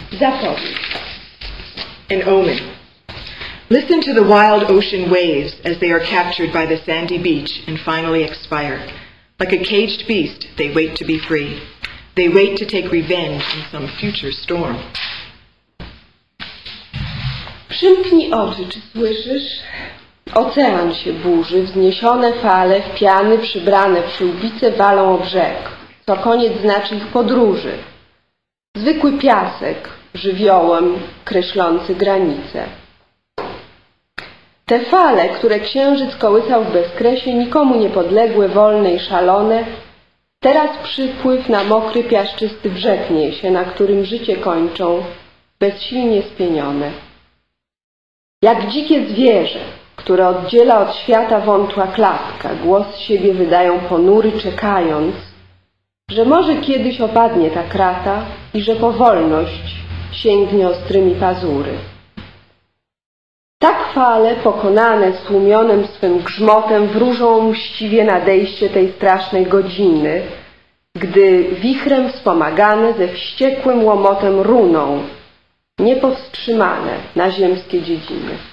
Zapowiedź. An omen. Listen to the wild ocean waves as they are captured by the sandy beach and finally expire. Like a caged beast, they wait to be free. They wait to take revenge in some future storm. Przymknij oczy, czy słyszysz? Ocean się burzy, wzniesione fale w piany przybrane przyłbice walą o brzeg, co koniec znaczy ich podróży. Zwykły piasek, żywiołem kreślący granice. Te fale, które księżyc kołysał w bezkresie, nikomu niepodległe, wolne i szalone, teraz przypływ na mokry, piaszczysty brzeg niesie, na którym życie kończą, bezsilnie spienione. Jak dzikie zwierzę, które oddziela od świata wątła klatka, głos siebie wydają ponury, czekając, że może kiedyś opadnie ta krata i że po wolność sięgnie ostrymi pazury. Tak fale, pokonane stłumionym swym grzmotem, wróżą mściwie nadejście tej strasznej godziny, gdy wichrem wspomagane ze wściekłym łomotem runą, niepowstrzymane na ziemskie dziedziny.